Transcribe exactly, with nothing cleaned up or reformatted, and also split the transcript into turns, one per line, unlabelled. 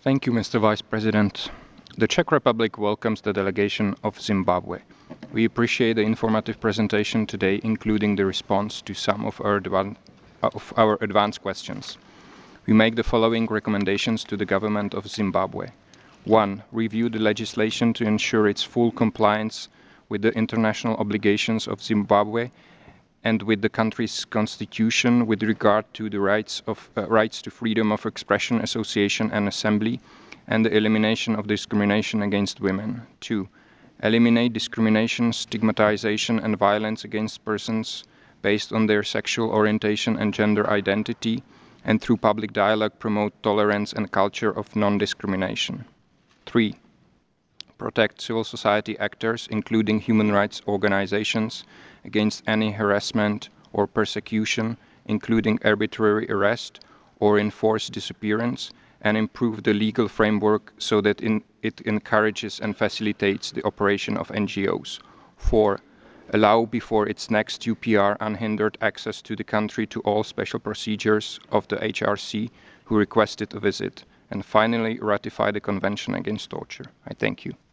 Thank you, Mister Vice President. The Czech Republic welcomes the delegation of Zimbabwe. We appreciate the informative presentation today, including the response to some of our, of our advanced questions. We make the following recommendations to the government of Zimbabwe. One, review the legislation to ensure its full compliance with the international obligations of Zimbabwe and with the country's constitution with regard to the rights, of, uh, rights to freedom of expression, association and assembly, and the elimination of discrimination against women. Two, eliminate discrimination, stigmatization and violence against persons based on their sexual orientation and gender identity, and through public dialogue promote tolerance and culture of non-discrimination. Three, protect civil society actors, including human rights organizations, against any harassment or persecution, including arbitrary arrest or enforced disappearance, and improve the legal framework so that in, it encourages and facilitates the operation of N G Os. Four, allow before its next U P R unhindered access to the country to all special procedures of the H R C who requested a visit. And finally, ratify the Convention Against Torture. I thank you.